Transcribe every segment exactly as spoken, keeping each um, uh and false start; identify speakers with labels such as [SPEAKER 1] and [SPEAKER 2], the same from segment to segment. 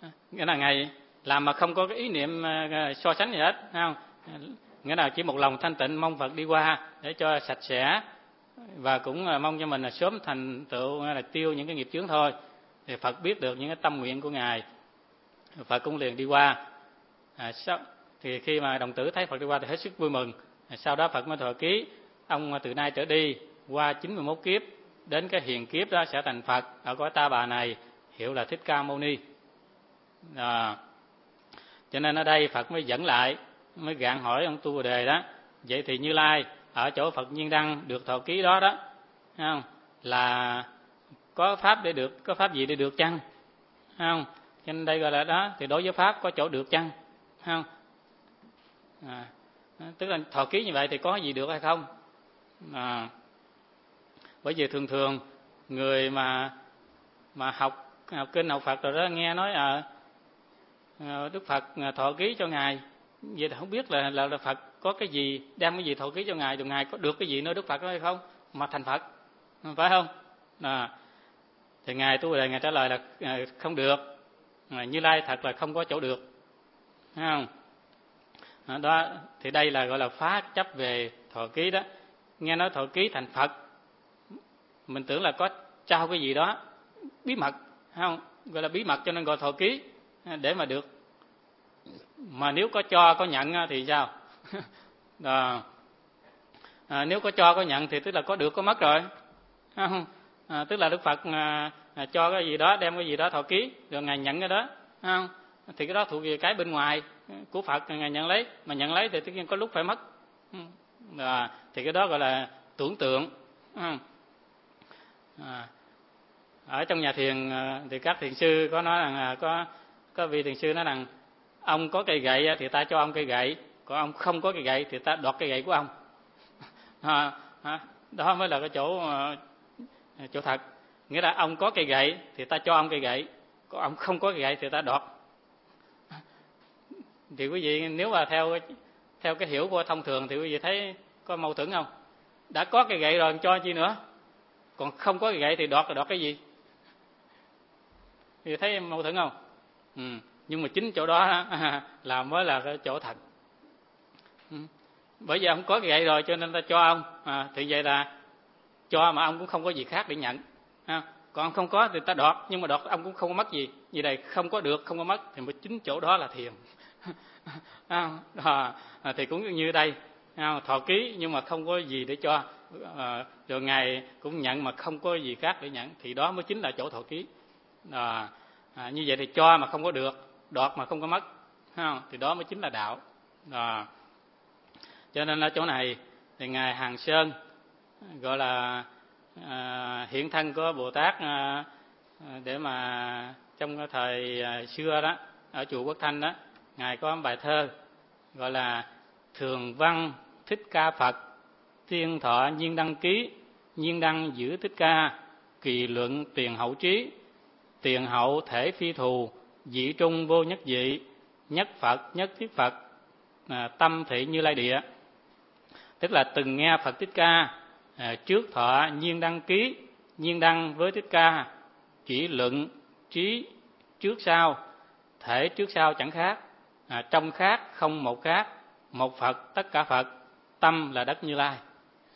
[SPEAKER 1] Nghĩa là Ngài làm mà không có cái ý niệm so sánh gì hết, không? Nghĩa là chỉ một lòng thanh tịnh mong Phật đi qua để cho sạch sẽ, và cũng mong cho mình là sớm thành tựu là tiêu những cái nghiệp chướng thôi. Thì Phật biết được những cái tâm nguyện của Ngài, Phật cũng liền đi qua. À, sau, thì khi mà đồng tử thấy Phật đi qua thì hết sức vui mừng. À, sau đó Phật mới thọ ký ông từ nay trở đi qua chín mươi mốt kiếp, đến cái hiền kiếp đó sẽ thành Phật ở cõi Ta Bà này, hiệu là Thích Ca Mâu Ni. À, cho nên ở đây Phật mới dẫn lại, mới gạn hỏi ông Tu Bồ Đề đó: vậy thì Như Lai ở chỗ Phật Nhiên Đăng được thọ ký đó đó, không, là có pháp để được, có pháp gì để được chăng? Không, cho nên đây gọi là đó, thì đối với pháp có chỗ được chăng? Không, à, tức là thọ ký như vậy thì có gì được hay không? À, bởi vì thường thường người mà mà học học kinh học Phật rồi đó, nghe nói à, Đức Phật thọ ký cho Ngài, vậy thì không biết là, là là Phật có cái gì, đem cái gì thọ ký cho Ngài, rồi Ngài có được cái gì nơi Đức Phật đó hay không mà thành Phật, phải không? À, thì Ngài Tu Bồ Đề Ngài trả lời là à, không được, à, Như Lai thật là không có chỗ được, thấy không? À, đó thì đây là gọi là phá chấp về thọ ký đó. Nghe nói thọ ký thành Phật, mình tưởng là có trao cái gì đó bí mật, không, gọi là bí mật cho nên gọi thọ ký để mà được. Mà nếu có cho có nhận thì sao? À, à, nếu có cho có nhận thì tức là có được có mất rồi, không? À, tức là Đức Phật à, à, cho cái gì đó, đem cái gì đó thọ ký, rồi Ngài nhận cái đó, không? Thì cái đó thuộc về cái bên ngoài của Phật, Ngài nhận lấy, mà nhận lấy thì tất nhiên có lúc phải mất. À, thì cái đó gọi là tưởng tượng. À, ở trong nhà thiền thì các thiền sư có nói rằng có có vị thiền sư nói rằng ông có cây gậy thì ta cho ông cây gậy, còn ông không có cây gậy thì ta đoạt cây gậy của ông. À, à, đó mới là cái chỗ chỗ thật. Nghĩa là ông có cây gậy thì ta cho ông cây gậy, còn ông không có cây gậy thì ta đoạt. Thì quý vị nếu mà theo theo cái hiểu của thông thường thì quý vị thấy có mâu thuẫn không? Đã có cây gậy rồi cho chi nữa, còn không có cây gậy thì đoạt là đoạt cái gì? Thì thấy mâu thuẫn không? Ừ. Nhưng mà chính chỗ đó là mới là cái chỗ thật. Ừ. Bởi vì ông có cây gậy rồi cho nên ta cho ông, à, thì vậy là cho mà ông cũng không có gì khác để nhận. À, còn ông không có thì ta đoạt, nhưng mà đoạt ông cũng không có mất gì. Vì đây không có được, không có mất, thì mới chính chỗ đó là thiền. À, à, thì cũng như đây, à, thọ ký nhưng mà không có gì để cho, à, rồi Ngài cũng nhận mà không có gì khác để nhận, thì đó mới chính là chỗ thọ ký. À, à, như vậy thì cho mà không có được, đoạt mà không có mất, à, thì đó mới chính là đạo. À, cho nên ở chỗ này thì Ngài Hàng Sơn gọi là à, hiện thân của Bồ Tát, à, để mà trong cái thời xưa đó ở chùa Quốc Thanh đó, Ngài có bài thơ gọi là Thường Văn Thích Ca Phật, Thiên Thọ Nhiên Đăng Ký, Nhiên Đăng giữ Thích Ca, Kỳ luận tiền hậu trí, tiền hậu thể phi thù, dị trung vô nhất dị, nhất Phật nhất thiết Phật, à, tâm thị Như Lai địa. Tức là từng nghe Phật Thích Ca, à, trước thọ Nhiên Đăng Ký, Nhiên Đăng với Thích Ca, chỉ luận trí trước sau, thể trước sau chẳng khác, à, trong khác không một khác, một Phật tất cả Phật, tâm là đất Như Lai.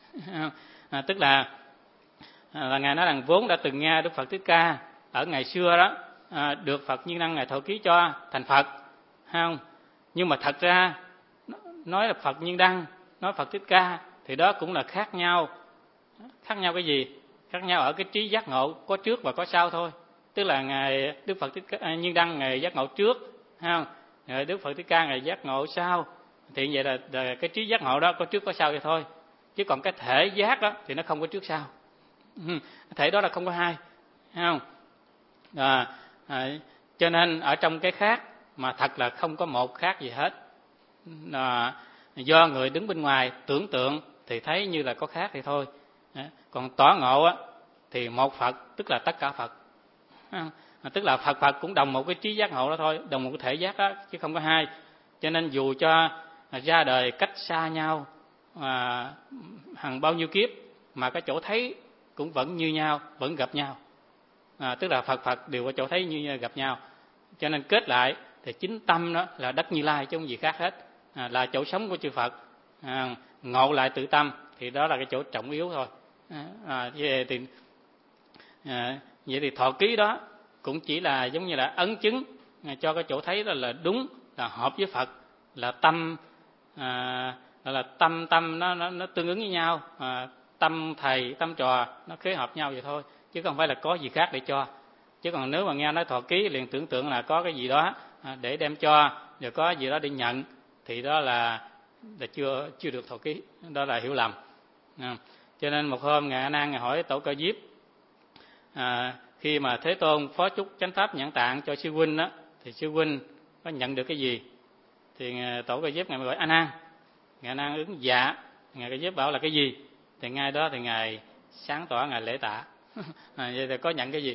[SPEAKER 1] À, tức là, à, là Ngài nói rằng vốn đã từng nghe Đức Phật Thích Ca ở ngày xưa đó, à, được Phật Nhiên Đăng Ngài thọ ký cho thành Phật, không? Nhưng mà thật ra nói là Phật Nhiên Đăng, nói Phật Thích Ca thì đó cũng là khác nhau. Khác nhau cái gì? Khác nhau ở cái trí giác ngộ, có trước và có sau thôi. Tức là Ngài Đức Phật Thích Ca, Nhiên Đăng Ngài giác ngộ trước, không? Ngài Đức Phật Thích Ca Ngài giác ngộ sau. Thì vậy là, là cái trí giác ngộ đó có trước có sau vậy thôi. Chứ còn cái thể giác đó thì nó không có trước sau. Thể đó là không có hai, không? À, à, cho nên ở trong cái khác mà thật là không có một khác gì hết. À, do người đứng bên ngoài tưởng tượng thì thấy như là có khác thì thôi. À, còn tỏ ngộ á, thì một Phật tức là tất cả Phật. À, tức là Phật Phật cũng đồng một cái trí giác ngộ đó thôi, đồng một cái thể giác đó, chứ không có hai. Cho nên dù cho ra đời cách xa nhau à, hàng bao nhiêu kiếp mà cái chỗ thấy cũng vẫn như nhau, vẫn gặp nhau. À, tức là Phật Phật đều có chỗ thấy như gặp nhau. Cho nên kết lại thì chính tâm đó là đất Như Lai chứ không gì khác hết, à, là chỗ sống của chư Phật. À, ngộ lại tự tâm thì đó là cái chỗ trọng yếu thôi. À, vậy thì à, vậy thì thọ ký đó cũng chỉ là giống như là ấn chứng cho cái chỗ thấy đó là đúng, là hợp với Phật, là tâm à, là tâm tâm nó nó, nó tương ứng với nhau, à, tâm thầy tâm trò nó khế hợp nhau vậy thôi, chứ không phải là có gì khác để cho. Chứ còn nếu mà nghe nói thọ ký liền tưởng tượng là có cái gì đó để đem cho, rồi có gì đó để nhận, thì đó là là chưa chưa được thọ ký, đó là hiểu lầm. À, cho nên một hôm ngài A Nan ngài hỏi Tổ Cơ Diếp, à, khi mà Thế Tôn phó chúc chánh pháp nhãn tạng cho sư huynh đó, thì sư huynh có nhận được cái gì? Thì Tổ Cơ Diếp ngài mới gọi A Nan, ngài A Nan ứng dạ. Ngài Cơ Diếp bảo là cái gì? Thì ngay đó thì ngài sáng tỏ, ngài lễ tạ. À, vậy thì có nhận cái gì?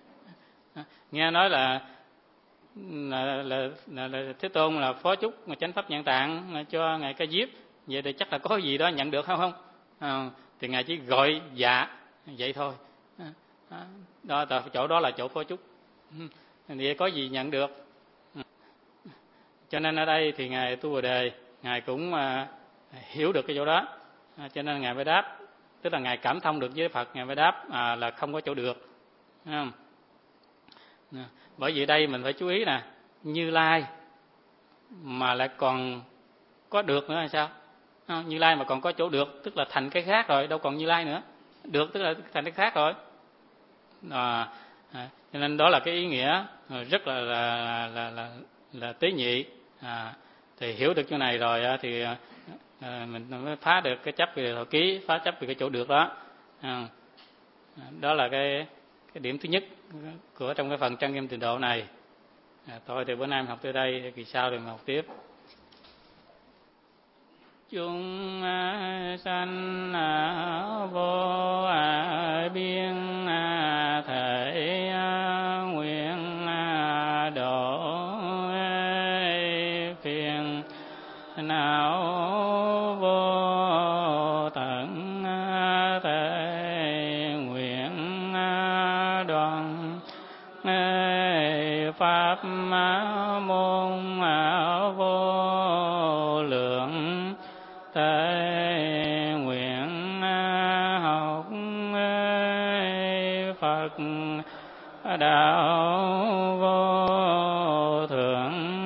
[SPEAKER 1] Nghe nói là là, là, là, là Thế Tôn là phó chúc chánh pháp nhãn tạng cho ngài Cơ Diếp, vậy thì chắc là có gì đó nhận được không không? À, thì ngài chỉ gọi dạ vậy thôi. À, đó, chỗ đó là chỗ phó chúc, thì có gì nhận được. Cho nên ở đây thì ngài Tu Bồ Đề ngài cũng à, hiểu được cái chỗ đó, à, cho nên ngài mới đáp, tức là ngài cảm thông được với Phật, ngài mới đáp à, là không có chỗ được. Không? Bởi vì đây mình phải chú ý nè, Như Lai mà lại còn có được nữa là sao? Không, Như Lai mà còn có chỗ được tức là thành cái khác rồi, đâu còn Như Lai nữa. Được tức là thành cái khác rồi. À, à, cho nên đó là cái ý nghĩa rất là là là là, là, là tế nhị. À, thì hiểu được chỗ này rồi thì à, mình mới phá được cái chấp về thọ ký, phá chấp về cái chỗ được đó. À, đó là cái cái điểm thứ nhất của trong cái phần Trang Nghiêm Tịnh Độ này. À, thôi thì bữa nay mình học tới đây, kỳ sau thì mình học tiếp. Chúng sanh vô biên thể nguyện độ phiền não vô tận thể nguyện đoàn pháp môn vô lượng thể nguyện học Phật đạo vô thượng